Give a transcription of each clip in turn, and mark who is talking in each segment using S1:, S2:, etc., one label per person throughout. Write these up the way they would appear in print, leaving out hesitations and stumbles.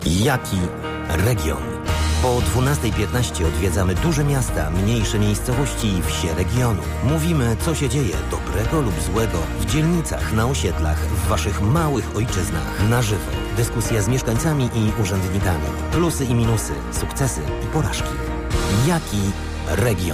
S1: Jaki region? Po 12:15 odwiedzamy duże miasta, mniejsze miejscowości i wsie regionu. Mówimy, co się dzieje, dobrego lub złego, w dzielnicach, na osiedlach, w waszych małych ojczyznach. Na żywo. Dyskusja z mieszkańcami i urzędnikami. Plusy i minusy, sukcesy i porażki. Jaki region?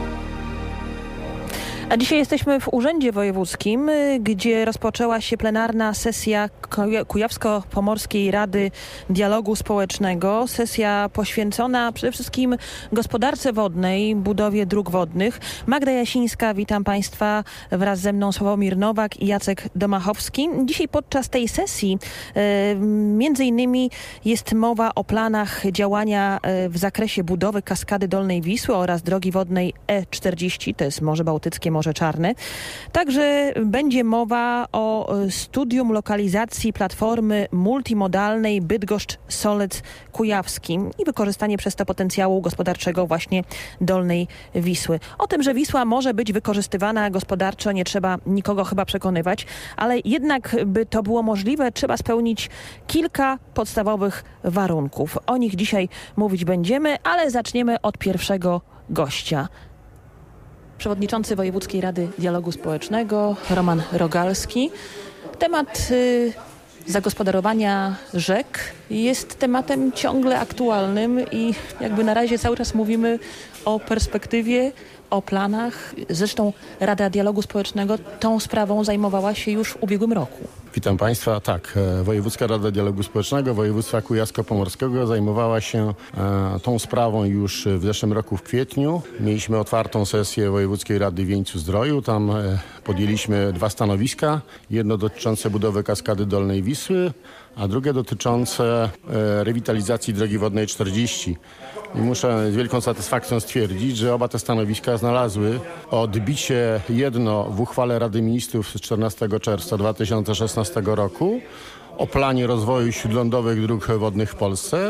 S2: A dzisiaj jesteśmy w Urzędzie Wojewódzkim, gdzie rozpoczęła się plenarna sesja Kujawsko-Pomorskiej Rady Dialogu Społecznego. Sesja poświęcona przede wszystkim gospodarce wodnej, budowie dróg wodnych. Magda Jasińska, witam Państwa, wraz ze mną Sławomir Nowak i Jacek Domachowski. Dzisiaj podczas tej sesji między innymi jest mowa o planach działania w zakresie budowy kaskady Dolnej Wisły oraz drogi wodnej E40, to jest Morze Bałtyckie, Morze Czarne. Także będzie mowa o studium lokalizacji platformy multimodalnej Bydgoszcz-Solec Kujawski i wykorzystanie przez to potencjału gospodarczego właśnie Dolnej Wisły. O tym, że Wisła może być wykorzystywana gospodarczo, nie trzeba nikogo chyba przekonywać, ale jednak, by to było możliwe, trzeba spełnić kilka podstawowych warunków. O nich dzisiaj mówić będziemy, ale zaczniemy od pierwszego gościa. Przewodniczący Wojewódzkiej Rady Dialogu Społecznego Roman Rogalski. Temat zagospodarowania rzek jest tematem ciągle aktualnym i jakby na razie cały czas mówimy o perspektywie, o planach. Zresztą Rada Dialogu Społecznego tą sprawą zajmowała się już w ubiegłym roku.
S3: Witam Państwa. Tak, Wojewódzka Rada Dialogu Społecznego Województwa Kujawsko-Pomorskiego zajmowała się tą sprawą już w zeszłym roku w kwietniu. Mieliśmy otwartą sesję Wojewódzkiej Rady w Wieńcu-Zdroju. Tam podjęliśmy 2 stanowiska. Jedno dotyczące budowy kaskady Dolnej Wisły, a drugie dotyczące rewitalizacji drogi wodnej 40. I muszę z wielką satysfakcją stwierdzić, że oba te stanowiska znalazły odbicie, jedno w uchwale Rady Ministrów z 14 czerwca 2016 roku o planie rozwoju śródlądowych dróg wodnych w Polsce,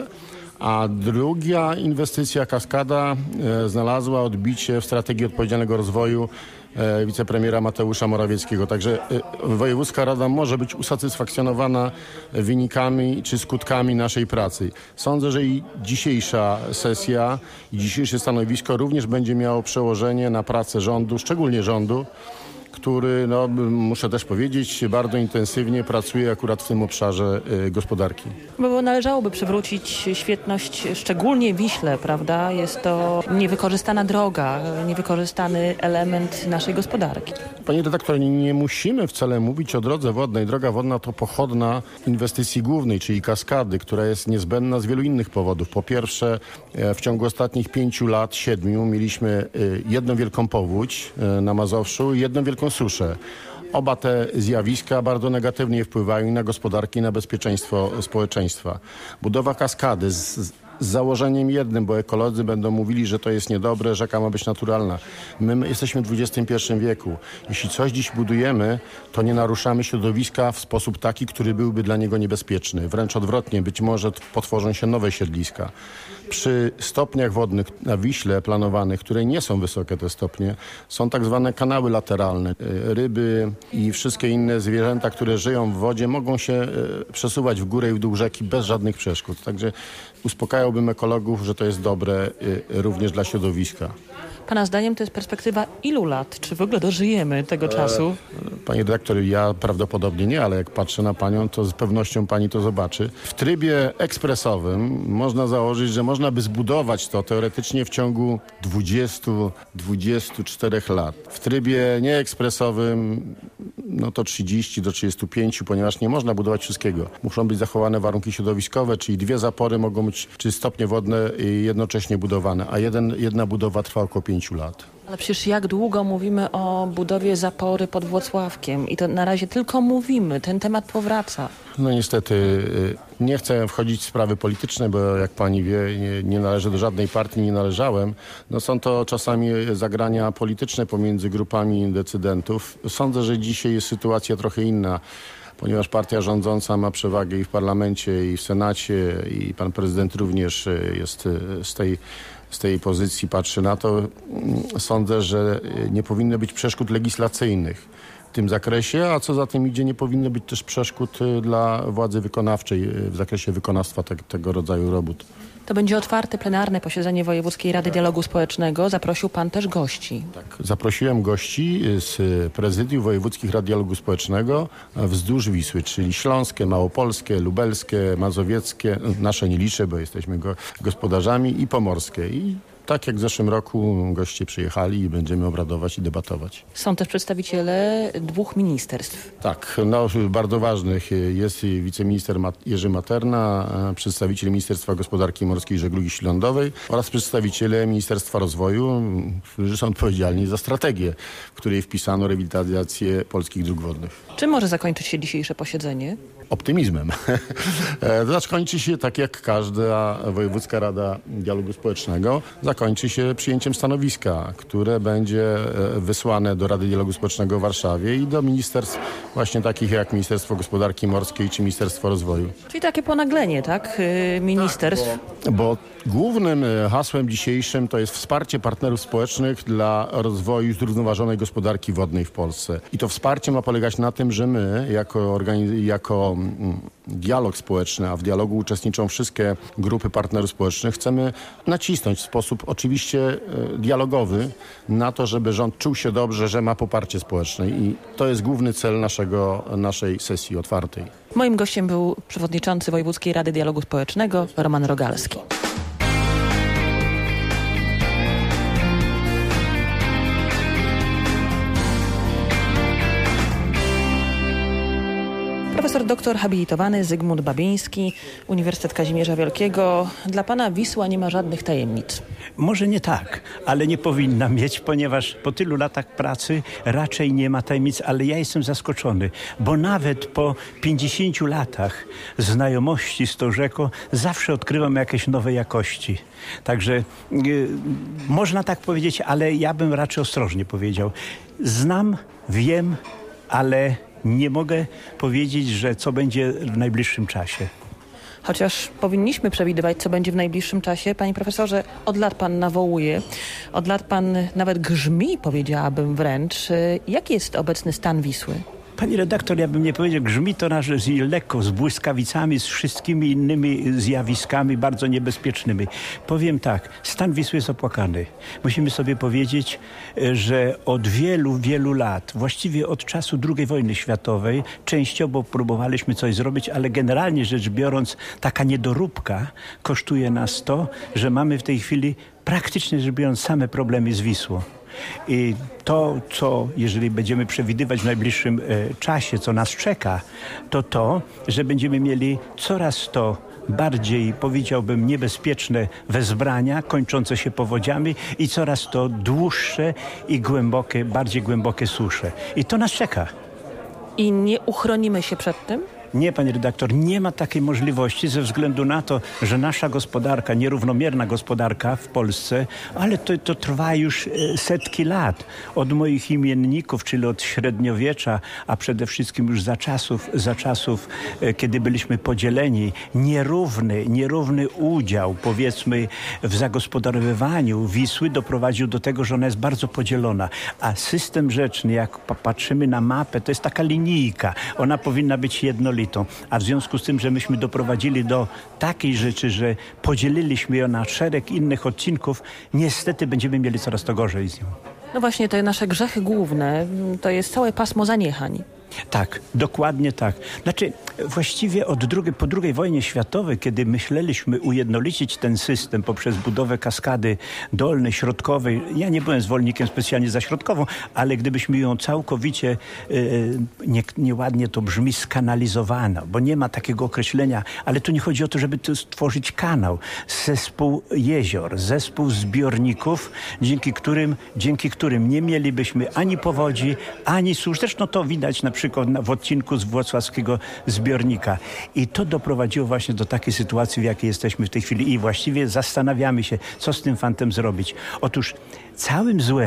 S3: a druga inwestycja, kaskada, znalazła odbicie w strategii odpowiedzialnego rozwoju wicepremiera Mateusza Morawieckiego. Także Wojewódzka Rada może być usatysfakcjonowana wynikami czy skutkami naszej pracy. Sądzę, że i dzisiejsza sesja i dzisiejsze stanowisko również będzie miało przełożenie na pracę rządu, szczególnie rządu, który, muszę też powiedzieć, bardzo intensywnie pracuje akurat w tym obszarze gospodarki.
S2: Bo należałoby przywrócić świetność, szczególnie Wiśle, prawda? Jest to niewykorzystana droga, niewykorzystany element naszej gospodarki.
S3: Panie redaktorze, nie musimy wcale mówić o drodze wodnej. Droga wodna to pochodna inwestycji głównej, czyli kaskady, która jest niezbędna z wielu innych powodów. Po pierwsze, w ciągu ostatnich 5 lat, 7, mieliśmy jedną wielką powódź na Mazowszu i jedną wielką suszę. Oba te zjawiska bardzo negatywnie wpływają na gospodarkę i na bezpieczeństwo społeczeństwa. Budowa kaskady z założeniem jednym, bo ekolodzy będą mówili, że to jest niedobre, rzeka ma być naturalna. My jesteśmy w XXI wieku. Jeśli coś dziś budujemy, to nie naruszamy środowiska w sposób taki, który byłby dla niego niebezpieczny. Wręcz odwrotnie, być może potworzą się nowe siedliska. Przy stopniach wodnych na Wiśle planowanych, które nie są wysokie te stopnie, są tak zwane kanały lateralne. Ryby i wszystkie inne zwierzęta, które żyją w wodzie, mogą się przesuwać w górę i w dół rzeki bez żadnych przeszkód. Także uspokajałbym ekologów, że to jest dobre również dla środowiska.
S2: Pana zdaniem to jest perspektywa ilu lat? Czy w ogóle dożyjemy tego czasu?
S3: Panie redaktor, ja prawdopodobnie nie, ale jak patrzę na panią, to z pewnością pani to zobaczy. W trybie ekspresowym można założyć, że można by zbudować to teoretycznie w ciągu 20-24 lat. W trybie nieekspresowym to 30 do 35, ponieważ nie można budować wszystkiego. Muszą być zachowane warunki środowiskowe, czyli 2 zapory mogą być, czy stopnie wodne jednocześnie budowane, a jedna budowa trwa około 5 lat.
S2: Ale przecież jak długo mówimy o budowie zapory pod Włocławkiem i to na razie tylko mówimy, ten temat powraca.
S3: Niestety nie chcę wchodzić w sprawy polityczne, bo jak pani wie, nie należę do żadnej partii, nie należałem. Są to czasami zagrania polityczne pomiędzy grupami decydentów. Sądzę, że dzisiaj jest sytuacja trochę inna, ponieważ partia rządząca ma przewagę i w parlamencie, i w Senacie, i pan prezydent również jest z tej pozycji, patrzy na to. Sądzę, że nie powinno być przeszkód legislacyjnych. tym zakresie, a co za tym idzie, nie powinno być też przeszkód dla władzy wykonawczej w zakresie wykonawstwa tego rodzaju robót.
S2: To będzie otwarte, plenarne posiedzenie Wojewódzkiej Rady Dialogu Społecznego. Zaprosił pan też gości.
S3: Tak, zaprosiłem gości z prezydiów wojewódzkich Rad Dialogu Społecznego wzdłuż Wisły, czyli śląskie, małopolskie, lubelskie, mazowieckie, nasze nie liczę, bo jesteśmy gospodarzami, i pomorskie. I tak jak w zeszłym roku goście przyjechali i będziemy obradować i debatować.
S2: Są też przedstawiciele 2 ministerstw.
S3: Tak, bardzo ważnych jest wiceminister Jerzy Materna, przedstawiciel Ministerstwa Gospodarki Morskiej i Żeglugi Śródlądowej oraz przedstawiciele Ministerstwa Rozwoju, którzy są odpowiedzialni za strategię, w której wpisano rewitalizację polskich dróg wodnych.
S2: Czym może zakończyć się dzisiejsze posiedzenie?
S3: Optymizmem. Zakończy się tak jak każda Wojewódzka Rada Dialogu Społecznego. Zakończy się przyjęciem stanowiska, które będzie wysłane do Rady Dialogu Społecznego w Warszawie i do ministerstw właśnie takich jak Ministerstwo Gospodarki Morskiej czy Ministerstwo Rozwoju.
S2: Czyli takie ponaglenie, tak? Ministerstw.
S3: Bo głównym hasłem dzisiejszym to jest wsparcie partnerów społecznych dla rozwoju zrównoważonej gospodarki wodnej w Polsce. I to wsparcie ma polegać na tym, że my jako dialog społeczny, a w dialogu uczestniczą wszystkie grupy partnerów społecznych, chcemy nacisnąć w sposób oczywiście dialogowy na to, żeby rząd czuł się dobrze, że ma poparcie społeczne. I to jest główny cel naszej sesji otwartej.
S2: Moim gościem był przewodniczący Wojewódzkiej Rady Dialogu Społecznego Roman Rogalski. Profesor doktor habilitowany Zygmunt Babiński, Uniwersytet Kazimierza Wielkiego. Dla pana Wisła nie ma żadnych tajemnic.
S4: Może nie tak, ale nie powinna mieć, ponieważ po tylu latach pracy raczej nie ma tajemnic, ale ja jestem zaskoczony, bo nawet po 50 latach znajomości z tą rzeką zawsze odkrywam jakieś nowe jakości. Także można tak powiedzieć, ale ja bym raczej ostrożnie powiedział. Znam, wiem, ale nie mogę powiedzieć, że co będzie w najbliższym czasie.
S2: Chociaż powinniśmy przewidywać, co będzie w najbliższym czasie. Panie profesorze, od lat pan nawołuje, od lat pan nawet grzmi, powiedziałabym wręcz. Jaki jest obecny stan Wisły?
S4: Pani redaktor, ja bym nie powiedział, grzmi to lekko, z błyskawicami, z wszystkimi innymi zjawiskami bardzo niebezpiecznymi. Powiem tak, stan Wisły jest opłakany. Musimy sobie powiedzieć, że od wielu, wielu lat, właściwie od czasu II wojny światowej, częściowo próbowaliśmy coś zrobić, ale generalnie rzecz biorąc, taka niedoróbka kosztuje nas to, że mamy w tej chwili praktycznie rzecz biorąc same problemy z Wisłą. I to, co jeżeli będziemy przewidywać w najbliższym czasie, co nas czeka, to, że będziemy mieli coraz to bardziej, powiedziałbym, niebezpieczne wezbrania, kończące się powodziami i coraz to dłuższe i głębokie, bardziej głębokie susze. I to nas czeka.
S2: I nie uchronimy się przed tym?
S4: Nie, pani redaktor, nie ma takiej możliwości ze względu na to, że nasza gospodarka, nierównomierna gospodarka w Polsce, ale to trwa już setki lat. Od moich imienników, czyli od średniowiecza, a przede wszystkim już za czasów, kiedy byliśmy podzieleni, nierówny udział, powiedzmy, w zagospodarowywaniu Wisły doprowadził do tego, że ona jest bardzo podzielona. A system rzeczny, jak patrzymy na mapę, to jest taka linijka. Ona powinna być jednolita. A w związku z tym, że myśmy doprowadzili do takiej rzeczy, że podzieliliśmy ją na szereg innych odcinków, niestety będziemy mieli coraz to gorzej z nią.
S2: No właśnie, te nasze grzechy główne to jest całe pasmo zaniechań.
S4: Tak, dokładnie tak. Znaczy, właściwie po II wojnie światowej, kiedy myśleliśmy ujednolicić ten system poprzez budowę kaskady dolnej, środkowej, ja nie byłem zwolennikiem specjalnie za środkową, ale gdybyśmy ją całkowicie, nieładnie to brzmi, skanalizowano, bo nie ma takiego określenia, ale tu nie chodzi o to, żeby tu stworzyć kanał, zespół jezior, zespół zbiorników, dzięki którym nie mielibyśmy ani powodzi, ani susz. Zresztą to widać na przykład w odcinku z włocławskiego zbiornika. I to doprowadziło właśnie do takiej sytuacji, w jakiej jesteśmy w tej chwili. I właściwie zastanawiamy się, co z tym fantem zrobić. Otóż całym złem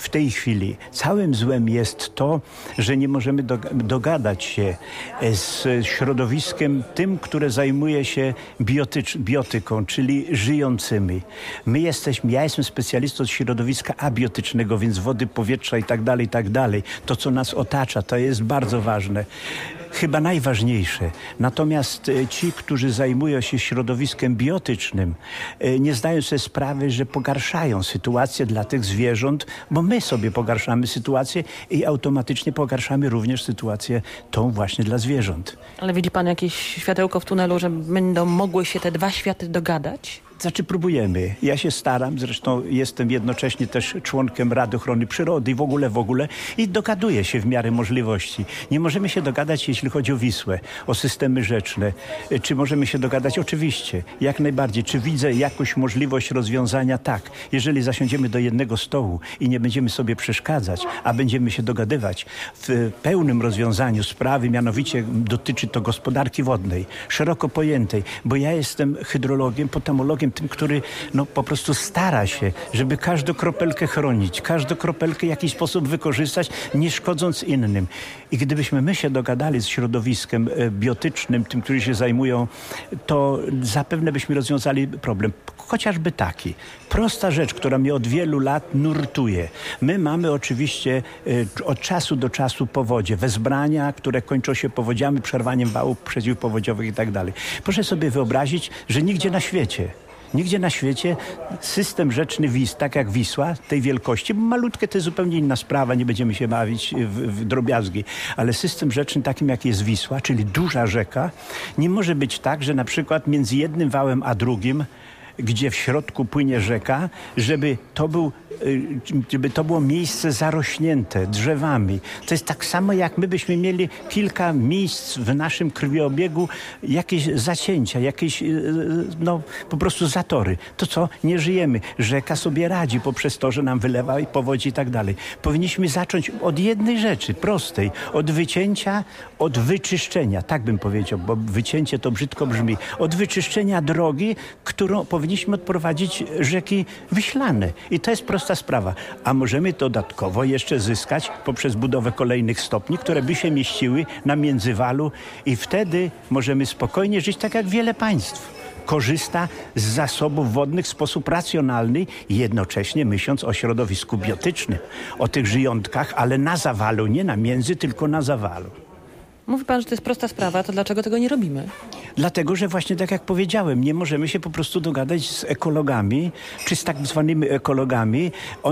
S4: w tej chwili. Całym złem jest to, że nie możemy dogadać się z środowiskiem tym, które zajmuje się biotyką, czyli żyjącymi. Ja jestem specjalistą od środowiska abiotycznego, więc wody, powietrza i tak dalej. To, co nas otacza, to jest bardzo ważne. Chyba najważniejsze. Natomiast ci, którzy zajmują się środowiskiem biotycznym, nie zdają sobie sprawy, że pogarszają sytuację dla tych zwierząt, bo my sobie pogarszamy sytuację i automatycznie pogarszamy również sytuację tą właśnie dla zwierząt.
S2: Ale widzi pan jakieś światełko w tunelu, że będą mogły się te dwa światy dogadać?
S4: Znaczy próbujemy. Ja się staram, zresztą jestem jednocześnie też członkiem Rady Ochrony Przyrody i w ogóle i dogaduję się w miarę możliwości. Nie możemy się dogadać, jeśli chodzi o Wisłę, o systemy rzeczne. Czy możemy się dogadać? Oczywiście, jak najbardziej. Czy widzę jakąś możliwość rozwiązania? Tak. Jeżeli zasiądziemy do jednego stołu i nie będziemy sobie przeszkadzać, a będziemy się dogadywać w pełnym rozwiązaniu sprawy, mianowicie dotyczy to gospodarki wodnej, szeroko pojętej, bo ja jestem hydrologiem, potamologiem, tym, który po prostu stara się, żeby każdą kropelkę chronić, każdą kropelkę w jakiś sposób wykorzystać, nie szkodząc innym. I gdybyśmy my się dogadali z środowiskiem biotycznym, tym, którzy się zajmują, to zapewne byśmy rozwiązali problem. Chociażby taki. Prosta rzecz, która mnie od wielu lat nurtuje. My mamy oczywiście od czasu do czasu powodzie, wezbrania, które kończą się powodziami, przerwaniem wałów przeciwpowodziowych i tak dalej. Proszę sobie wyobrazić, że nigdzie na świecie system rzeczny tak jak Wisła, tej wielkości, bo malutkie to jest zupełnie inna sprawa, nie będziemy się bawić w drobiazgi, ale system rzeczny takim jak jest Wisła, czyli duża rzeka, nie może być tak, że na przykład między jednym wałem a drugim, gdzie w środku płynie rzeka, żeby to było miejsce zarośnięte drzewami. To jest tak samo, jak my byśmy mieli kilka miejsc w naszym krwiobiegu, jakieś zacięcia, jakieś po prostu zatory. To co? Nie żyjemy. Rzeka sobie radzi poprzez to, że nam wylewa i powodzi i tak dalej. Powinniśmy zacząć od jednej rzeczy, prostej. Od wycięcia, od wyczyszczenia. Tak bym powiedział, bo wycięcie to brzydko brzmi. Od wyczyszczenia drogi, którą powinniśmy odprowadzić rzeki Wiślane. I to jest prosta sprawa. A możemy dodatkowo jeszcze zyskać poprzez budowę kolejnych stopni, które by się mieściły na międzywalu i wtedy możemy spokojnie żyć tak jak wiele państw. Korzysta z zasobów wodnych w sposób racjonalny i jednocześnie myśląc o środowisku biotycznym, o tych żyjątkach, ale na zawalu, nie na między, tylko na zawalu.
S2: Mówi pan, że to jest prosta sprawa, to dlaczego tego nie robimy?
S4: Dlatego, że właśnie tak jak powiedziałem, nie możemy się po prostu dogadać z ekologami, czy z tak zwanymi ekologami.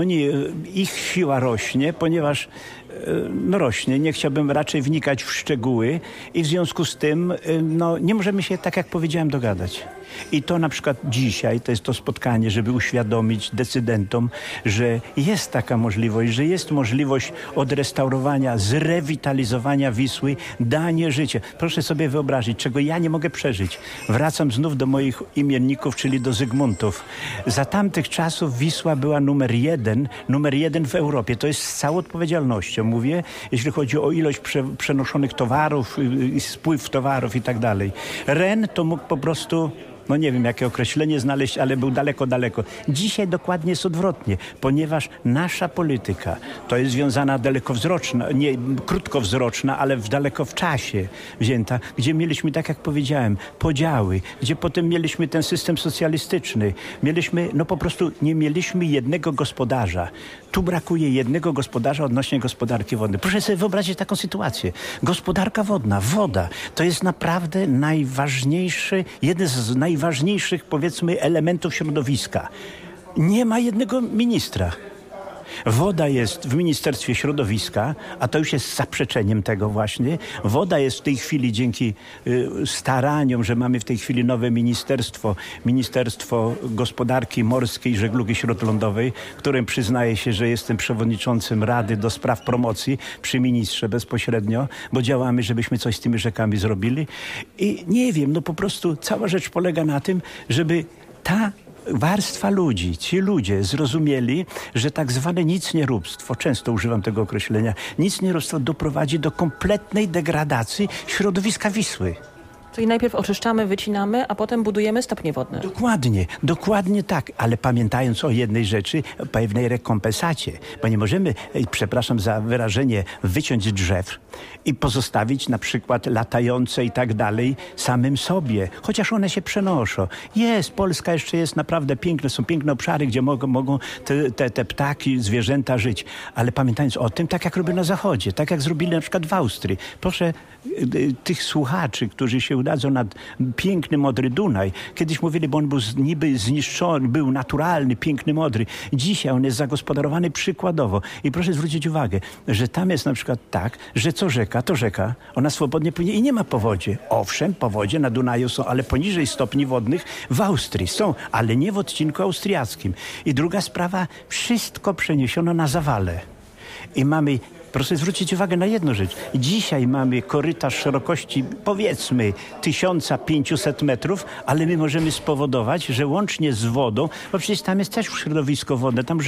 S4: Ich siła rośnie, ponieważ rośnie. Nie chciałbym raczej wnikać w szczegóły i w związku z tym nie możemy się, tak jak powiedziałem, dogadać. I to na przykład dzisiaj, to jest to spotkanie, żeby uświadomić decydentom, że jest taka możliwość, że jest możliwość odrestaurowania, zrewitalizowania Wisły, danie życia. Proszę sobie wyobrazić, czego ja nie mogę przeżyć. Wracam znów do moich imienników, czyli do Zygmuntów. Za tamtych czasów Wisła była numer jeden w Europie. To jest z całą odpowiedzialnością, mówię, jeśli chodzi o ilość przenoszonych towarów, spływ towarów i tak dalej. Ren to mógł po prostu... nie wiem, jakie określenie znaleźć, ale był daleko. Dzisiaj dokładnie jest odwrotnie, ponieważ nasza polityka to jest związana dalekowzroczna, nie krótkowzroczna, ale daleko w czasie wzięta, gdzie mieliśmy, tak jak powiedziałem, podziały, gdzie potem mieliśmy ten system socjalistyczny. Po prostu nie mieliśmy jednego gospodarza. Tu brakuje jednego gospodarza odnośnie gospodarki wodnej. Proszę sobie wyobrazić taką sytuację. Gospodarka wodna, woda, to jest naprawdę jeden z najważniejszych, powiedzmy, elementów środowiska. Nie ma jednego ministra. Woda jest w Ministerstwie Środowiska, a to już jest zaprzeczeniem tego właśnie. Woda jest w tej chwili dzięki staraniom, że mamy w tej chwili nowe Ministerstwo Gospodarki Morskiej i Żeglugi Śródlądowej, którym przyznaję się, że jestem przewodniczącym Rady do spraw promocji przy ministrze bezpośrednio, bo działamy, żebyśmy coś z tymi rzekami zrobili. I nie wiem, po prostu cała rzecz polega na tym, żeby ta warstwa ludzi, ci ludzie zrozumieli, że tak zwane nicnieróbstwo, często używam tego określenia, nicnieróbstwo doprowadzi do kompletnej degradacji środowiska Wisły.
S2: Czyli najpierw oczyszczamy, wycinamy, a potem budujemy stopnie wodne.
S4: Dokładnie tak, ale pamiętając o jednej rzeczy, pewnej rekompensacie, bo nie możemy, przepraszam za wyrażenie, wyciąć drzew i pozostawić na przykład latające i tak dalej samym sobie, chociaż one się przenoszą. Polska jeszcze jest naprawdę piękna, są piękne obszary, gdzie mogą te ptaki, zwierzęta żyć, ale pamiętając o tym, tak jak robią na Zachodzie, tak jak zrobili na przykład w Austrii. Proszę tych słuchaczy, którzy się udadzą nad piękny Modry Dunaj. Kiedyś mówili, bo on był niby zniszczony, był naturalny, piękny Modry. Dzisiaj on jest zagospodarowany przykładowo. I proszę zwrócić uwagę, że tam jest na przykład tak, że co rzeka, to rzeka, ona swobodnie płynie i nie ma powodzie. Owszem, powodzie na Dunaju są, ale poniżej stopni wodnych w Austrii są, ale nie w odcinku austriackim. I druga sprawa, wszystko przeniesiono na Zawale. I mamy, proszę zwrócić uwagę na jedną rzecz. Dzisiaj mamy korytarz szerokości powiedzmy 1500 metrów, ale my możemy spowodować, że łącznie z wodą, bo przecież tam jest też środowisko wodne, tam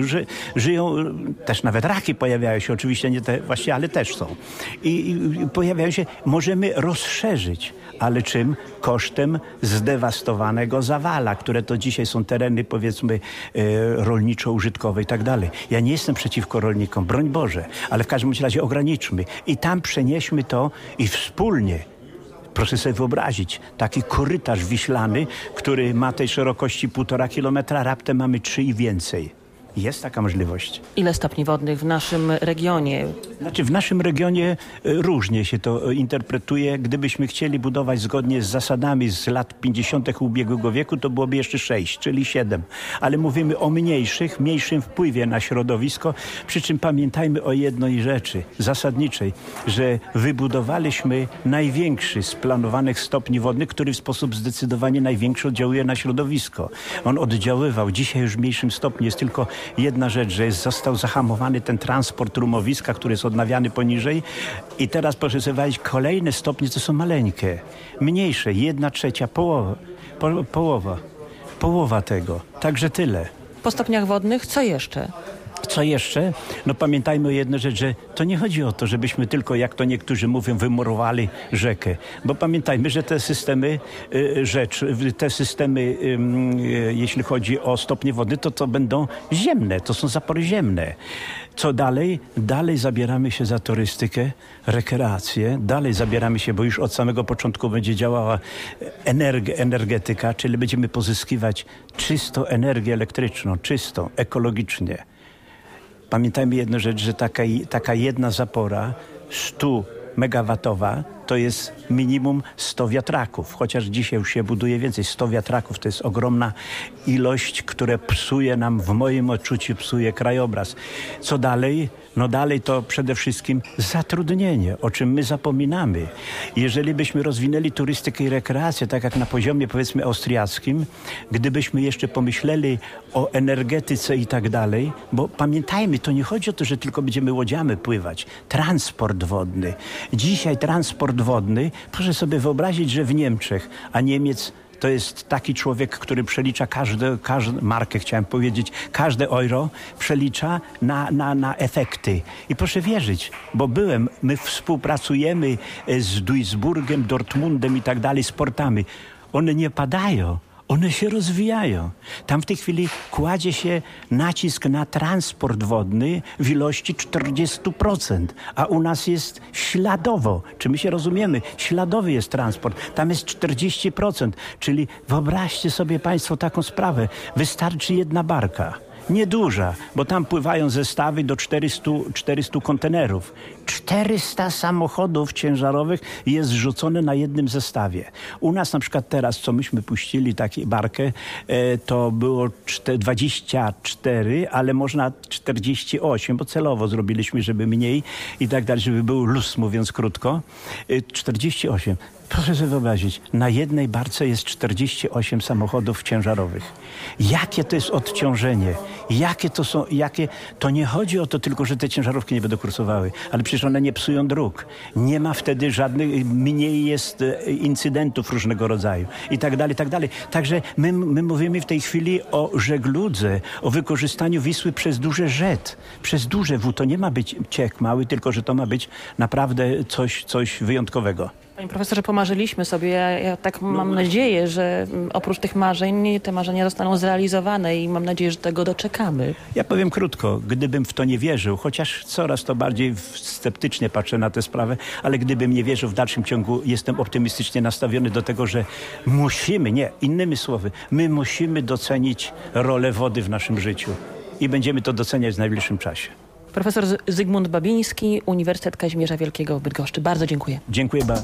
S4: żyją też nawet raki pojawiają się, oczywiście nie te właśnie, ale też są. I pojawiają się, możemy rozszerzyć. Ale czym? Kosztem zdewastowanego Zawala, które to dzisiaj są tereny, powiedzmy, rolniczo-użytkowe i tak dalej. Ja nie jestem przeciwko rolnikom, broń Boże, ale w każdym razie ograniczmy. I tam przenieśmy to i wspólnie, proszę sobie wyobrazić, taki korytarz wiślany, który ma tej szerokości 1,5 kilometra, raptem mamy 3 i więcej. Jest taka możliwość.
S2: Ile stopni wodnych w naszym regionie?
S4: Znaczy w naszym regionie różnie się to interpretuje. Gdybyśmy chcieli budować zgodnie z zasadami z lat 50. ubiegłego wieku, to byłoby jeszcze 6, czyli 7. Ale mówimy o mniejszym wpływie na środowisko. Przy czym pamiętajmy o jednej rzeczy zasadniczej, że wybudowaliśmy największy z planowanych stopni wodnych, który w sposób zdecydowanie największy oddziałuje na środowisko. On oddziaływał. Dzisiaj już w mniejszym stopniu jest tylko jedna rzecz, że został zahamowany ten transport rumowiska, który jest odnawiany poniżej i teraz proszę sobie wyobrazić, kolejne stopnie to są maleńkie, mniejsze, 1/3, połowa tego. Także tyle.
S2: Po stopniach wodnych co jeszcze?
S4: Co jeszcze? No pamiętajmy o jednej rzeczy, że to nie chodzi o to, żebyśmy tylko, jak to niektórzy mówią, wymurowali rzekę. Bo pamiętajmy, że te systemy jeśli chodzi o stopnie wody, to będą ziemne, to są zapory ziemne. Co dalej? Dalej zabieramy się za turystykę, rekreację, dalej zabieramy się, bo już od samego początku będzie działała energetyka, czyli będziemy pozyskiwać czystą energię elektryczną, czystą, ekologicznie. Pamiętajmy jedną rzecz, że taka jedna zapora 100 megawatowa to jest minimum 100 wiatraków, chociaż dzisiaj już się buduje więcej. 100 wiatraków to jest ogromna ilość, która psuje nam, w moim odczuciu psuje krajobraz. Co dalej? No dalej to przede wszystkim zatrudnienie, o czym my zapominamy. Jeżeli byśmy rozwinęli turystykę i rekreację, tak jak na poziomie powiedzmy austriackim, gdybyśmy jeszcze pomyśleli o energetyce i tak dalej, bo pamiętajmy, to nie chodzi o to, że tylko będziemy łodziami pływać. Transport wodny. Dzisiaj transport wodny, proszę sobie wyobrazić, że w Niemczech, a Niemiec to jest taki człowiek, który przelicza każdą markę, chciałem powiedzieć, każde euro przelicza na efekty. I proszę wierzyć, bo my współpracujemy z Duisburgiem, Dortmundem i tak dalej, z portami. One nie padają. One się rozwijają. Tam w tej chwili kładzie się nacisk na transport wodny w ilości 40%, a u nas jest śladowo. Czy my się rozumiemy? Śladowy jest transport. Tam jest 40%, czyli wyobraźcie sobie Państwo taką sprawę. Wystarczy jedna barka. Nieduża, bo tam pływają zestawy do 400 kontenerów. 400 samochodów ciężarowych jest zrzucone na jednym zestawie. U nas na przykład teraz, co myśmy puścili taką barkę, to było 24, ale można 48, bo celowo zrobiliśmy, żeby mniej i tak dalej, żeby był luz, mówiąc krótko. 48. Proszę sobie wyobrazić, na jednej barce jest 48 samochodów ciężarowych. Jakie to jest odciążenie? To nie chodzi o to tylko, że te ciężarówki nie będą kursowały, ale przecież one nie psują dróg. Nie ma wtedy mniej jest incydentów różnego rodzaju i tak dalej, i tak dalej. Także my mówimy w tej chwili o żegludze, o wykorzystaniu Wisły przez duże rzet, przez duże W. To nie ma być ciek mały, tylko że to ma być naprawdę coś wyjątkowego.
S2: Panie profesorze, pomarzyliśmy sobie. Ja tak mam nadzieję, że oprócz tych marzeń, te marzenia zostaną zrealizowane i mam nadzieję, że tego doczekamy.
S4: Ja powiem krótko, gdybym w to nie wierzył, chociaż coraz to bardziej sceptycznie patrzę na tę sprawę, ale gdybym nie wierzył, w dalszym ciągu jestem optymistycznie nastawiony do tego, że innymi słowy, my musimy docenić rolę wody w naszym życiu i będziemy to doceniać w najbliższym czasie.
S2: Profesor Zygmunt Babiński, Uniwersytet Kazimierza Wielkiego w Bydgoszczy. Bardzo dziękuję.
S4: Dziękuję bardzo.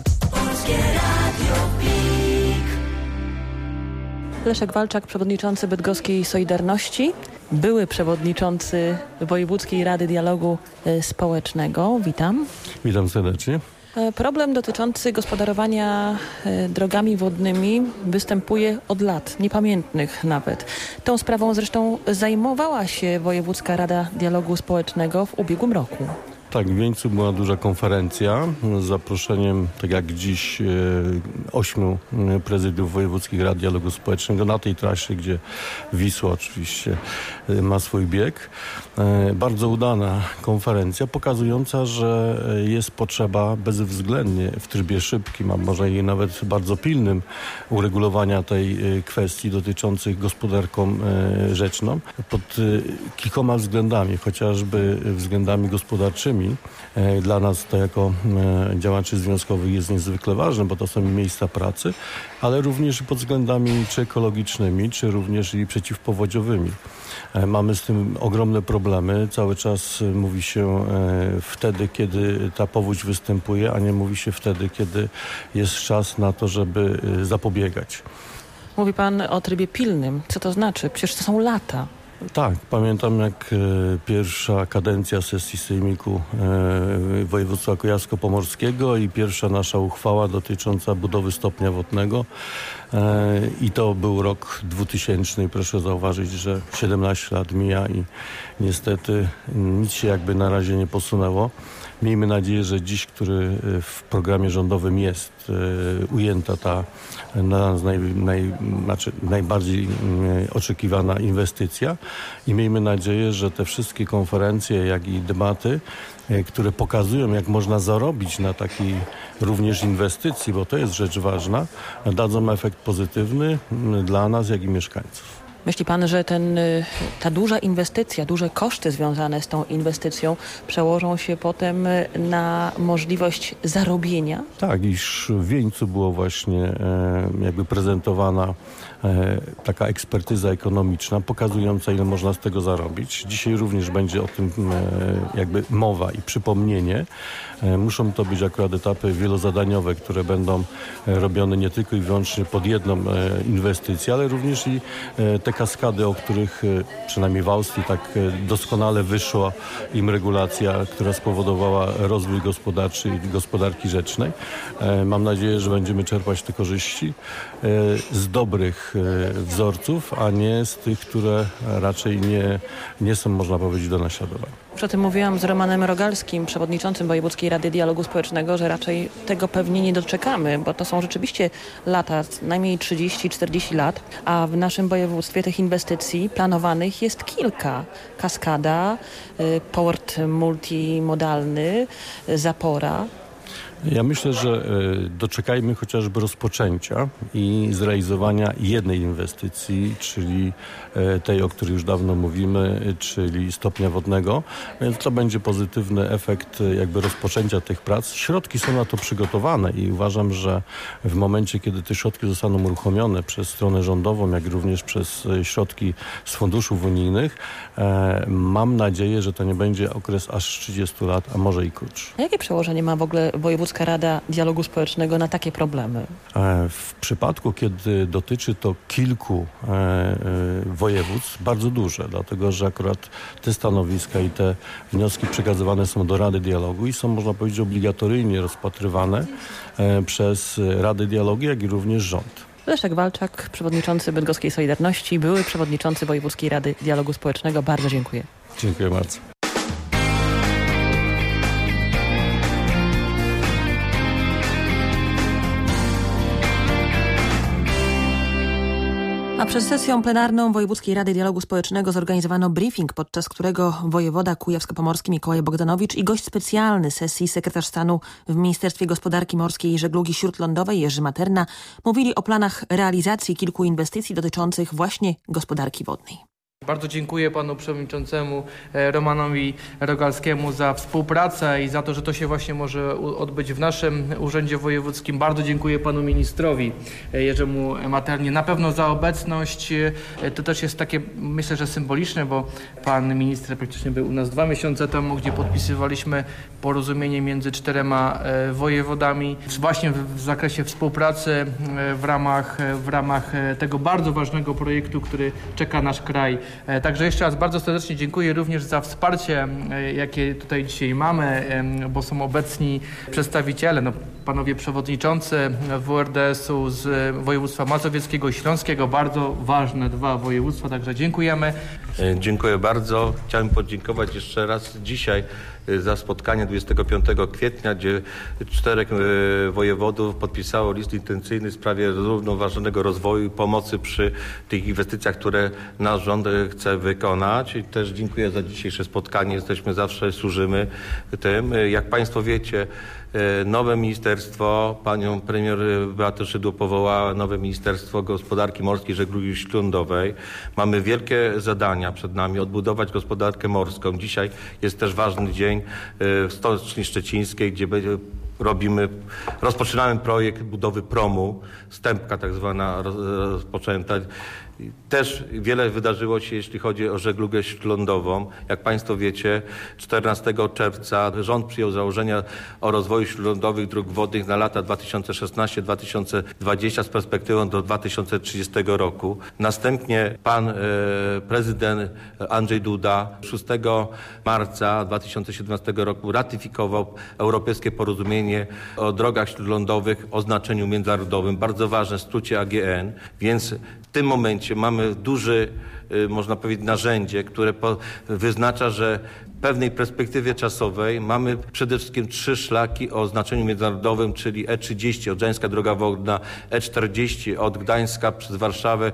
S2: Leszek Walczak, przewodniczący bydgoskiej Solidarności, były przewodniczący Wojewódzkiej Rady Dialogu Społecznego. Witam.
S5: Witam serdecznie.
S2: Problem dotyczący gospodarowania drogami wodnymi występuje od lat, niepamiętnych nawet. Tą sprawą zresztą zajmowała się Wojewódzka Rada Dialogu Społecznego w ubiegłym roku.
S5: Tak, w Wieńcu była duża konferencja z zaproszeniem, tak jak dziś, 8 prezydiów wojewódzkich rad dialogu społecznego na tej trasie, gdzie Wisła oczywiście ma swój bieg. Bardzo udana konferencja, pokazująca, że jest potrzeba bezwzględnie w trybie szybkim, a może i nawet bardzo pilnym uregulowania tej kwestii dotyczących gospodarką rzeczną pod kilkoma względami, chociażby względami gospodarczymi. Dla nas to jako działaczy związkowych jest niezwykle ważne, bo to są miejsca pracy, ale również pod względami czy ekologicznymi, czy również i przeciwpowodziowymi. Mamy z tym ogromne problemy. Cały czas mówi się wtedy, kiedy ta powódź występuje, a nie mówi się wtedy, kiedy jest czas na to, żeby zapobiegać.
S2: Mówi pan o trybie pilnym. Co to znaczy? Przecież to są lata.
S5: Tak, pamiętam jak pierwsza kadencja sesji Sejmiku Województwa Kujawsko-Pomorskiego i pierwsza nasza uchwała dotycząca budowy stopnia wodnego i to był rok 2000. Proszę zauważyć, że 17 lat mija i niestety nic się jakby na razie nie posunęło. Miejmy nadzieję, że dziś, który w programie rządowym jest ujęta ta najbardziej oczekiwana inwestycja i miejmy nadzieję, że te wszystkie konferencje, jak i debaty, które pokazują, jak można zarobić na takiej również inwestycji, bo to jest rzecz ważna, dadzą efekt pozytywny dla nas, jak i mieszkańców.
S2: Myśli pan, że ta duża inwestycja, duże koszty związane z tą inwestycją przełożą się potem na możliwość zarobienia?
S5: Tak, iż w Wieńcu było właśnie jakby prezentowana taka ekspertyza ekonomiczna pokazująca, ile można z tego zarobić. Dzisiaj również będzie o tym jakby mowa i przypomnienie. Muszą to być akurat etapy wielozadaniowe, które będą robione nie tylko i wyłącznie pod jedną inwestycję, ale również i te kaskady, o których przynajmniej w Austrii tak doskonale wyszła im regulacja, która spowodowała rozwój gospodarczy i gospodarki rzecznej. Mam nadzieję, że będziemy czerpać te korzyści z dobrych wzorców, a nie z tych, które raczej nie są, można powiedzieć, do naśladowania.
S2: Już o tym mówiłam z Romanem Rogalskim, przewodniczącym Wojewódzkiej Rady Dialogu Społecznego, że raczej tego pewnie nie doczekamy, bo to są rzeczywiście lata, najmniej 30-40 lat, a w naszym województwie tych inwestycji planowanych jest kilka. Kaskada, port multimodalny, zapora.
S5: Ja myślę, że doczekajmy chociażby rozpoczęcia i zrealizowania jednej inwestycji, czyli tej, o której już dawno mówimy, czyli stopnia wodnego, więc to będzie pozytywny efekt jakby rozpoczęcia tych prac. Środki są na to przygotowane i uważam, że w momencie, kiedy te środki zostaną uruchomione przez stronę rządową, jak również przez środki z funduszów unijnych, mam nadzieję, że to nie będzie okres aż 30 lat, a może i krótszy.
S2: A jakie przełożenie ma w ogóle Wojewódzka Rada Dialogu Społecznego na takie problemy?
S5: W przypadku, kiedy dotyczy to kilku województw, bardzo duże, dlatego że akurat te stanowiska i te wnioski przekazywane są do Rady Dialogu i są, można powiedzieć, obligatoryjnie rozpatrywane przez Radę Dialogu, jak i również rząd.
S2: Leszek Walczak, przewodniczący Bydgoskiej Solidarności, były przewodniczący Wojewódzkiej Rady Dialogu Społecznego. Bardzo dziękuję.
S5: Dziękuję bardzo.
S2: A przed sesją plenarną Wojewódzkiej Rady Dialogu Społecznego zorganizowano briefing, podczas którego wojewoda kujawsko-pomorski Mikołaj Bogdanowicz i gość specjalny sesji sekretarz stanu w Ministerstwie Gospodarki Morskiej i Żeglugi Śródlądowej Jerzy Materna mówili o planach realizacji kilku inwestycji dotyczących właśnie gospodarki wodnej.
S6: Bardzo dziękuję panu przewodniczącemu Romanowi Rogalskiemu za współpracę i za to, że to się właśnie może odbyć w naszym urzędzie wojewódzkim. Bardzo dziękuję panu ministrowi Jerzemu Maternie na pewno za obecność. To też jest takie, myślę, że symboliczne, bo pan minister praktycznie był u nas 2 miesiące temu, gdzie podpisywaliśmy porozumienie między 4 wojewodami właśnie w zakresie współpracy w ramach tego bardzo ważnego projektu, który czeka nasz kraj. Także jeszcze raz bardzo serdecznie dziękuję również za wsparcie, jakie tutaj dzisiaj mamy, bo są obecni przedstawiciele, panowie przewodniczący WRDS-u z województwa mazowieckiego i śląskiego, bardzo ważne 2 województwa, także dziękujemy.
S7: Dziękuję bardzo. Chciałem podziękować jeszcze raz dzisiaj za spotkanie 25 kwietnia, gdzie 4 wojewodów podpisało list intencyjny w sprawie zrównoważonego rozwoju i pomocy przy tych inwestycjach, które nasz rząd chce wykonać. I też dziękuję za dzisiejsze spotkanie. Jesteśmy zawsze, służymy tym. Jak państwo wiecie, nowe ministerstwo, panią premier Beatę Szydło powołała nowe Ministerstwo Gospodarki Morskiej i Żeglugi Śródlądowej. Mamy wielkie zadania przed nami, odbudować gospodarkę morską. Dzisiaj jest też ważny dzień w Stoczni Szczecińskiej, gdzie rozpoczynamy projekt budowy promu, stępka tak zwana rozpoczęta. Też wiele wydarzyło się, jeśli chodzi o żeglugę śródlądową. Jak państwo wiecie, 14 czerwca rząd przyjął założenia o rozwoju śródlądowych dróg wodnych na lata 2016-2020 z perspektywą do 2030 roku. Następnie pan prezydent Andrzej Duda 6 marca 2017 roku ratyfikował Europejskie Porozumienie o drogach śródlądowych o znaczeniu międzynarodowym, bardzo ważne w skrócie AGN, więc w tym momencie mamy duże, można powiedzieć, narzędzie, które wyznacza, że w pewnej perspektywie czasowej mamy przede wszystkim 3 szlaki o znaczeniu międzynarodowym, czyli E30, Odrzańska Droga Wodna, E40 od Gdańska przez Warszawę,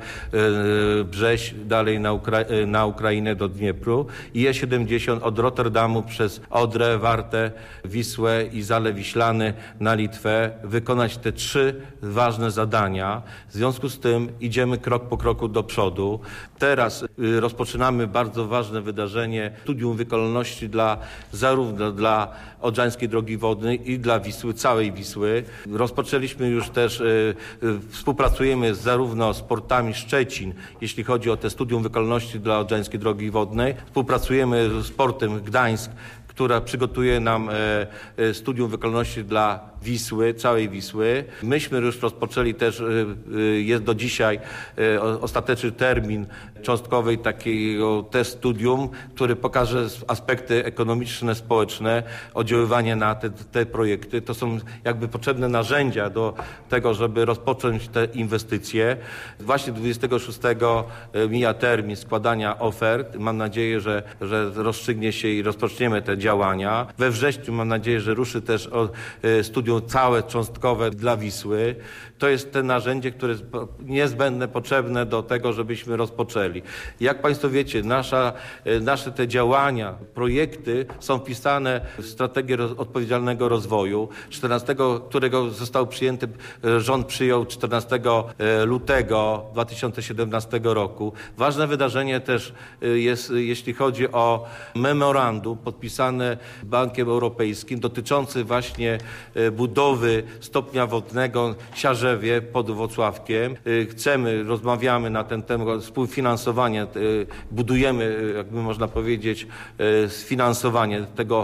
S7: Brześć, dalej na Ukrainę do Dniepru i E70 od Rotterdamu przez Odrę, Wartę, Wisłę i Zalew Wiślany na Litwę. Wykonać te 3 ważne zadania. W związku z tym idziemy krok po kroku do przodu. Teraz rozpoczynamy bardzo ważne wydarzenie, studium wykonalności zarówno dla Odrzańskiej Drogi Wodnej i dla Wisły, całej Wisły. Rozpoczęliśmy już też, współpracujemy zarówno z portami Szczecin, jeśli chodzi o te studium wykonalności dla Odrzańskiej Drogi Wodnej. Współpracujemy z portem Gdańsk, która przygotuje nam studium wykonalności dla Wisły, całej Wisły. Myśmy już rozpoczęli też, jest do dzisiaj ostateczny termin cząstkowej takiego też studium, który pokaże aspekty ekonomiczne, społeczne, oddziaływanie na te projekty. To są jakby potrzebne narzędzia do tego, żeby rozpocząć te inwestycje. Właśnie 26 mija termin składania ofert. Mam nadzieję, że rozstrzygnie się i rozpoczniemy te działania. We wrześniu mam nadzieję, że ruszy też studium całe cząstkowe dla Wisły. To jest te narzędzie, które jest niezbędne, potrzebne do tego, żebyśmy rozpoczęli. Jak państwo wiecie, nasze te działania, projekty są wpisane w strategię odpowiedzialnego rozwoju, którego został przyjęty, rząd przyjął 14 lutego 2017 roku. Ważne wydarzenie też jest, jeśli chodzi o memorandum podpisane Bankiem Europejskim dotyczące właśnie budowy stopnia wodnego Siarzewie pod Włocławkiem. Rozmawiamy na ten temat, współfinansowanie, budujemy, jakby można powiedzieć, sfinansowanie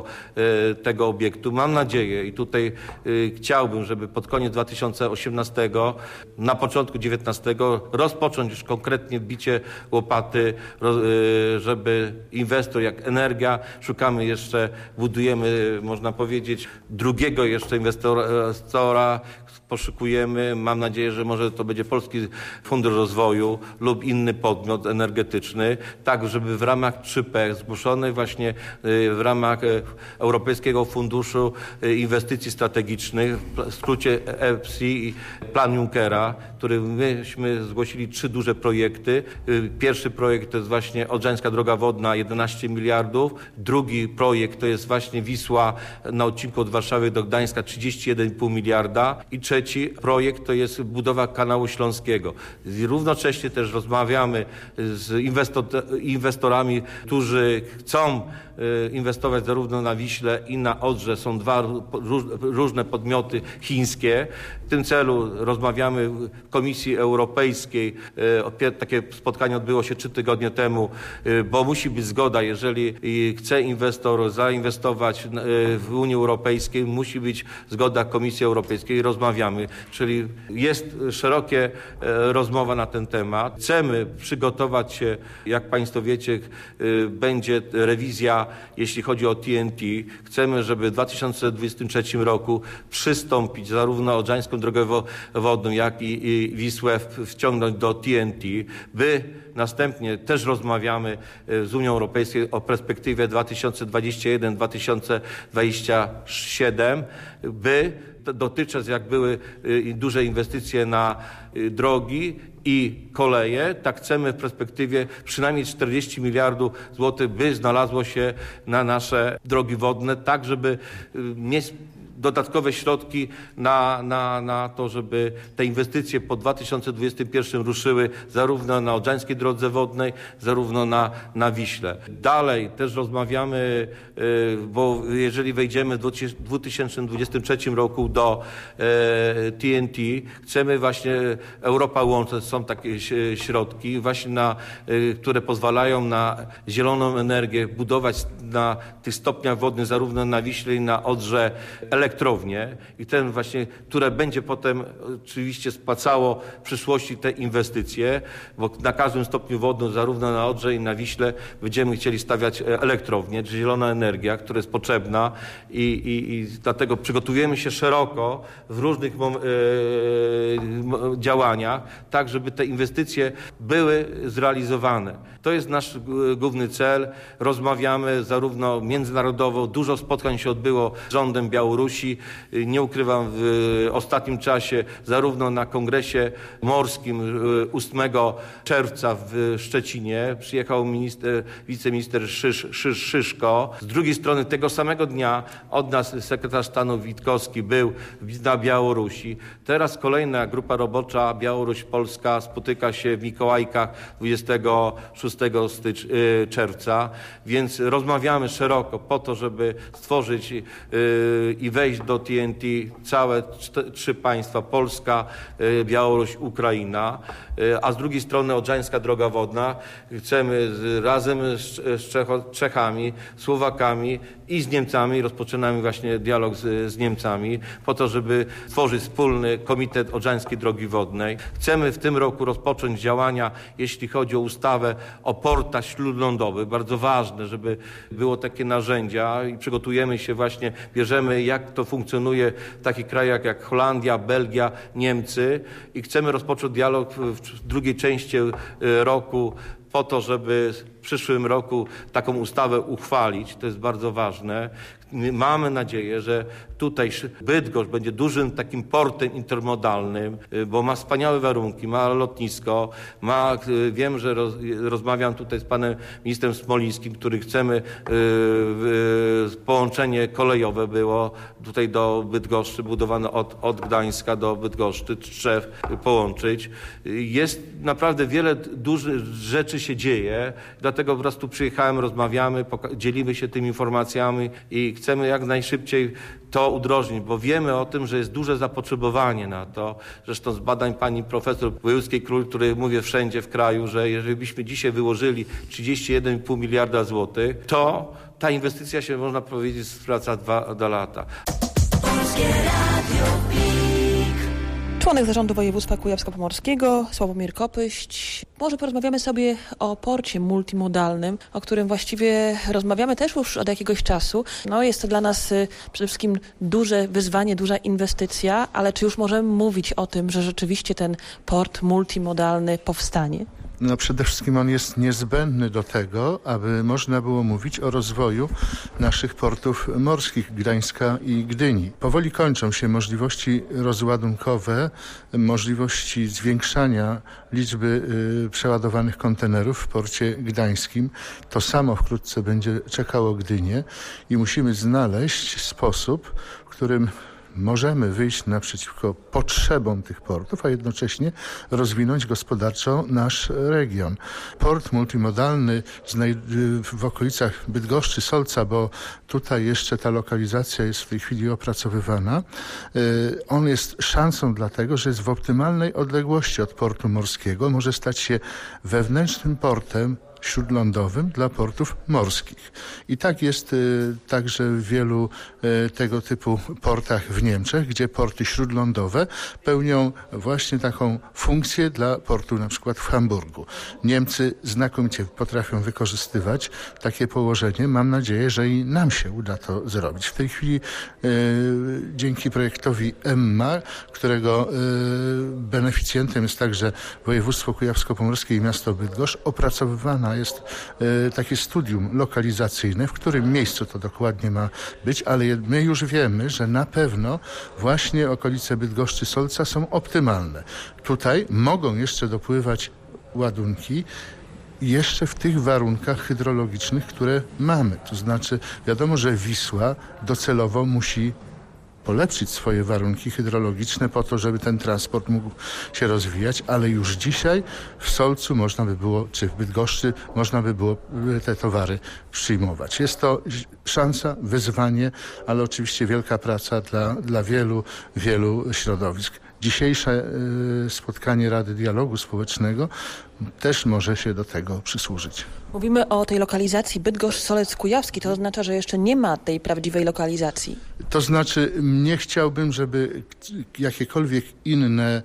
S7: tego obiektu. Mam nadzieję i tutaj chciałbym, żeby pod koniec 2018, na początku 2019 rozpocząć już konkretnie bicie łopaty, żeby inwestor jak Energia, szukamy jeszcze, budujemy, można powiedzieć, drugiego jeszcze inwestora, poszukujemy. Mam nadzieję, że może to będzie Polski Fundusz Rozwoju lub inny podmiot energetyczny, tak żeby w ramach 3P zgłoszonej właśnie w ramach Europejskiego Funduszu Inwestycji Strategicznych, w skrócie EFSI, plan Junckera, który myśmy zgłosili 3 duże projekty. Pierwszy projekt to jest właśnie Odrzańska Droga Wodna, 11 miliardów. Drugi projekt to jest właśnie Wisła na odcinku od Warszawy do Gdańska, 31,5 miliarda. I trzeci projekt to jest budowa kanału śląskiego. Równocześnie też rozmawiamy z inwestorami, którzy chcą inwestować zarówno na Wiśle i na Odrze. Są 2 różne podmioty chińskie. W tym celu rozmawiamy w Komisji Europejskiej. Takie spotkanie odbyło się 3 tygodnie temu, bo musi być zgoda, jeżeli chce inwestor zainwestować w Unii Europejskiej, musi być zgoda Komisji Europejskiej. Rozmawiamy, czyli jest szerokie rozmowa na ten temat. Chcemy przygotować się, jak Państwo wiecie, będzie rewizja, jeśli chodzi o TNT. Chcemy, żeby w 2023 roku przystąpić zarówno Odrzańską Drogę Wodną, jak i Wisłę wciągnąć do TNT, by następnie też rozmawiamy z Unią Europejską o perspektywie 2021-2027, by dotychczas jak były duże inwestycje na drogi i koleje, tak chcemy w perspektywie przynajmniej 40 miliardów złotych, by znalazło się na nasze drogi wodne, tak żeby mieć dodatkowe środki na to, żeby te inwestycje po 2021 ruszyły zarówno na Odrzańskiej Drodze Wodnej, zarówno na Wiśle. Dalej też rozmawiamy, bo jeżeli wejdziemy w 2023 roku do TNT, chcemy właśnie Europa Łączna, są takie środki właśnie które pozwalają na zieloną energię, budować na tych stopniach wodnych zarówno na Wiśle i na Odrze elektrownie i ten właśnie, które będzie potem oczywiście spłacało w przyszłości te inwestycje, bo na każdym stopniu wodnym, zarówno na Odrze i na Wiśle będziemy chcieli stawiać elektrownie, czyli zielona energia, która jest potrzebna i dlatego przygotujemy się szeroko w różnych działaniach, tak żeby te inwestycje były zrealizowane. To jest nasz główny cel. Rozmawiamy zarówno międzynarodowo, dużo spotkań się odbyło z rządem Białorusi. Nie ukrywam, w ostatnim czasie zarówno na kongresie morskim 8 czerwca w Szczecinie przyjechał wiceminister Szyszko. Z drugiej strony tego samego dnia od nas sekretarz stanu Witkowski był na Białorusi. Teraz kolejna grupa robocza Białoruś-Polska spotyka się w Mikołajkach 26 czerwca, więc rozmawiamy szeroko po to, żeby stworzyć i wejść do TNT całe 3 państwa, Polska, Białoruś, Ukraina, a z drugiej strony Odrzańska Droga Wodna. Chcemy razem z Czechami, Słowakami i z Niemcami, rozpoczynamy właśnie dialog z Niemcami po to, żeby tworzyć wspólny Komitet Odrzańskiej Drogi Wodnej. Chcemy w tym roku rozpocząć działania, jeśli chodzi o ustawę o portach śródlądowych. Bardzo ważne, żeby było takie narzędzia i przygotujemy się właśnie, bierzemy jak to funkcjonuje w takich krajach jak Holandia, Belgia, Niemcy i chcemy rozpocząć dialog w drugiej części roku po to, żeby w przyszłym roku taką ustawę uchwalić. To jest bardzo ważne. Mamy nadzieję, że tutaj Bydgoszcz będzie dużym takim portem intermodalnym, bo ma wspaniałe warunki, ma lotnisko, wiem, że rozmawiam tutaj z panem ministrem Smolińskim, który chcemy połączenie kolejowe było tutaj do Bydgoszczy, budowane od Gdańska do Bydgoszczy, Tczew połączyć. Jest naprawdę wiele dużych rzeczy się dzieje, dlatego po prostu przyjechałem, rozmawiamy, dzielimy się tymi informacjami i chcemy jak najszybciej to udrożnić, bo wiemy o tym, że jest duże zapotrzebowanie na to. Zresztą z badań pani profesor Wojewódzkiej-Król, której mówię wszędzie w kraju, że jeżeli byśmy dzisiaj wyłożyli 31,5 miliarda złotych, to ta inwestycja się, można powiedzieć, sprawdza 2 lata.
S2: Członek zarządu województwa kujawsko-pomorskiego, Sławomir Kopyść. Może porozmawiamy sobie o porcie multimodalnym, o którym właściwie rozmawiamy też już od jakiegoś czasu. Jest to dla nas przede wszystkim duże wyzwanie, duża inwestycja, ale czy już możemy mówić o tym, że rzeczywiście ten port multimodalny powstanie?
S8: Przede wszystkim on jest niezbędny do tego, aby można było mówić o rozwoju naszych portów morskich Gdańska i Gdyni. Powoli kończą się możliwości rozładunkowe, możliwości zwiększania liczby przeładowanych kontenerów w porcie gdańskim. To samo wkrótce będzie czekało Gdynię i musimy znaleźć sposób, w którym możemy wyjść naprzeciwko potrzebom tych portów, a jednocześnie rozwinąć gospodarczo nasz region. Port multimodalny w okolicach Bydgoszczy, Solca, bo tutaj jeszcze ta lokalizacja jest w tej chwili opracowywana. On jest szansą dlatego, że jest w optymalnej odległości od portu morskiego. Może stać się wewnętrznym portem śródlądowym dla portów morskich. I tak jest także w wielu tego typu portach w Niemczech, gdzie porty śródlądowe pełnią właśnie taką funkcję dla portu na przykład w Hamburgu. Niemcy znakomicie potrafią wykorzystywać takie położenie. Mam nadzieję, że i nam się uda to zrobić. W tej chwili dzięki projektowi EMMA, którego beneficjentem jest także województwo kujawsko-pomorskie i miasto Bydgoszcz, opracowywana jest takie studium lokalizacyjne, w którym miejscu to dokładnie ma być, ale my już wiemy, że na pewno właśnie okolice Bydgoszczy, Solca są optymalne. Tutaj mogą jeszcze dopływać ładunki jeszcze w tych warunkach hydrologicznych, które mamy. To znaczy wiadomo, że Wisła docelowo musi polepszyć swoje warunki hydrologiczne po to, żeby ten transport mógł się rozwijać, ale już dzisiaj w Solcu można by było, czy w Bydgoszczy można by było te towary przyjmować. Jest to szansa, wyzwanie, ale oczywiście wielka praca dla wielu środowisk. Dzisiejsze spotkanie Rady Dialogu Społecznego też może się do tego przysłużyć.
S2: Mówimy o tej lokalizacji Bydgoszcz-Solec Kujawski. To oznacza, że jeszcze nie ma tej prawdziwej lokalizacji.
S8: To znaczy, nie chciałbym, żeby jakiekolwiek inne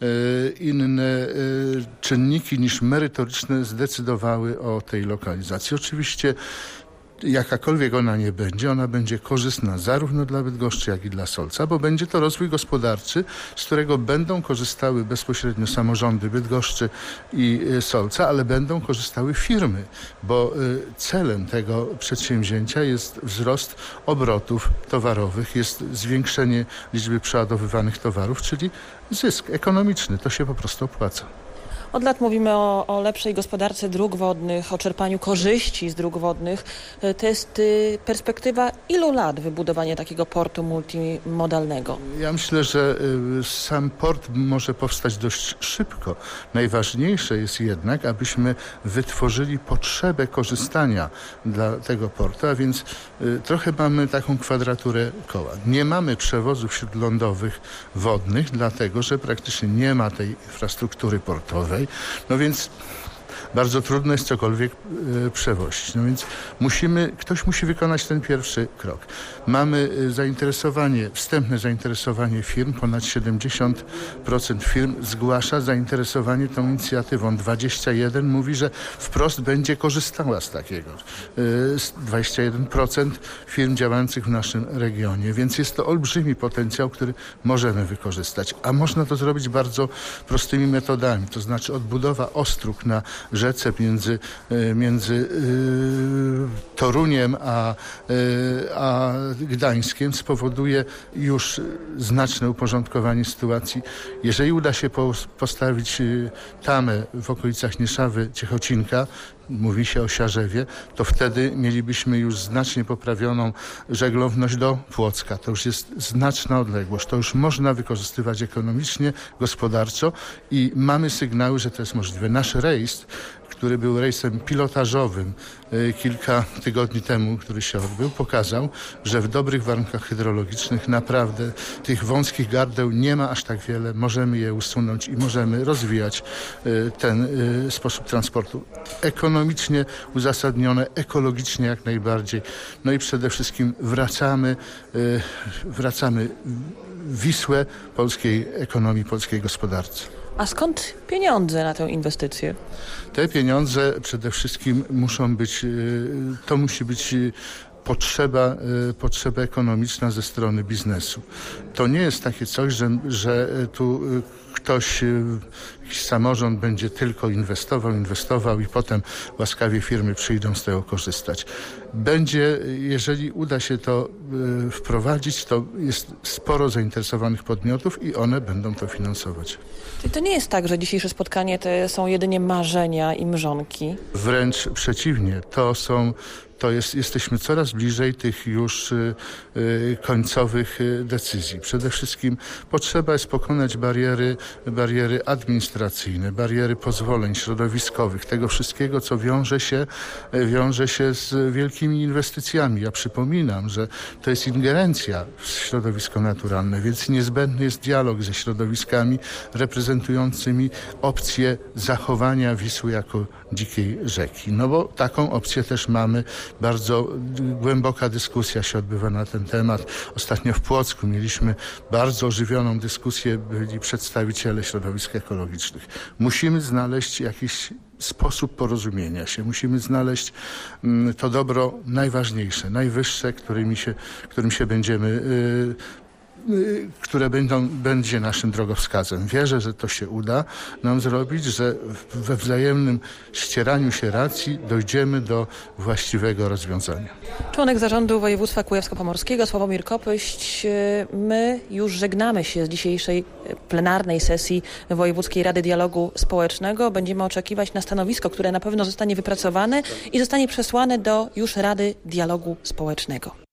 S8: czynniki niż merytoryczne zdecydowały o tej lokalizacji. Oczywiście jakakolwiek ona nie będzie, ona będzie korzystna zarówno dla Bydgoszczy, jak i dla Solca, bo będzie to rozwój gospodarczy, z którego będą korzystały bezpośrednio samorządy Bydgoszczy i Solca, ale będą korzystały firmy, bo celem tego przedsięwzięcia jest wzrost obrotów towarowych, jest zwiększenie liczby przeładowywanych towarów, czyli zysk ekonomiczny. To się po prostu opłaca.
S2: Od lat mówimy o lepszej gospodarce dróg wodnych, o czerpaniu korzyści z dróg wodnych. To jest perspektywa ilu lat wybudowania takiego portu multimodalnego?
S8: Ja myślę, że sam port może powstać dość szybko. Najważniejsze jest jednak, abyśmy wytworzyli potrzebę korzystania dla tego portu, a więc trochę mamy taką kwadraturę koła. Nie mamy przewozów śródlądowych wodnych, dlatego że praktycznie nie ma tej infrastruktury portowej. No więc bardzo trudno jest cokolwiek przewozić. No więc ktoś musi wykonać ten pierwszy krok. Mamy wstępne zainteresowanie firm. Ponad 70% firm zgłasza zainteresowanie tą inicjatywą. 21 mówi, że wprost będzie korzystała z takiego. 21% firm działających w naszym regionie. Więc jest to olbrzymi potencjał, który możemy wykorzystać. A można to zrobić bardzo prostymi metodami. To znaczy odbudowa ostróg na rzece między Toruniem a Gdańskiem spowoduje już znaczne uporządkowanie sytuacji. Jeżeli uda się postawić tamę w okolicach Nieszawy, Ciechocinka, mówi się o Siarzewie, to wtedy mielibyśmy już znacznie poprawioną żeglowność do Płocka. To już jest znaczna odległość. To już można wykorzystywać ekonomicznie, gospodarczo i mamy sygnały, że to jest możliwe. Nasz rejestr, który był rejsem pilotażowym kilka tygodni temu, który się odbył, pokazał, że w dobrych warunkach hydrologicznych naprawdę tych wąskich gardeł nie ma aż tak wiele. Możemy je usunąć i możemy rozwijać ten sposób transportu. Ekonomicznie uzasadnione, ekologicznie jak najbardziej. No i przede wszystkim wracamy Wisłę polskiej ekonomii, polskiej gospodarce.
S2: A skąd pieniądze na tę inwestycję?
S8: Te pieniądze przede wszystkim to musi być potrzeba ekonomiczna ze strony biznesu. To nie jest takie coś, że tu ktoś, jakiś samorząd będzie tylko inwestował i potem łaskawie firmy przyjdą z tego korzystać. Jeżeli uda się to wprowadzić, to jest sporo zainteresowanych podmiotów i one będą to finansować.
S2: Czyli to nie jest tak, że dzisiejsze spotkanie to są jedynie marzenia i mrzonki?
S8: Wręcz przeciwnie. Jesteśmy coraz bliżej tych już końcowych decyzji. Przede wszystkim potrzeba jest pokonać bariery administracyjne, bariery pozwoleń środowiskowych, tego wszystkiego, co wiąże się z wielkimi inwestycjami. Ja przypominam, że to jest ingerencja w środowisko naturalne, więc niezbędny jest dialog ze środowiskami reprezentującymi opcję zachowania Wisły jako dzikiej rzeki. No bo taką opcję też mamy. Bardzo głęboka dyskusja się odbywa na ten temat. Ostatnio w Płocku mieliśmy bardzo ożywioną dyskusję, byli przedstawiciele środowisk ekologicznych. Musimy znaleźć jakiś sposób porozumienia się. Musimy znaleźć to dobro najważniejsze, najwyższe, którym się będziemy które będzie naszym drogowskazem. Wierzę, że to się uda nam zrobić, że we wzajemnym ścieraniu się racji dojdziemy do właściwego rozwiązania.
S2: Członek zarządu województwa kujawsko-pomorskiego Sławomir Kopyść. My już żegnamy się z dzisiejszej plenarnej sesji Wojewódzkiej Rady Dialogu Społecznego. Będziemy oczekiwać na stanowisko, które na pewno zostanie wypracowane i zostanie przesłane do już Rady Dialogu Społecznego.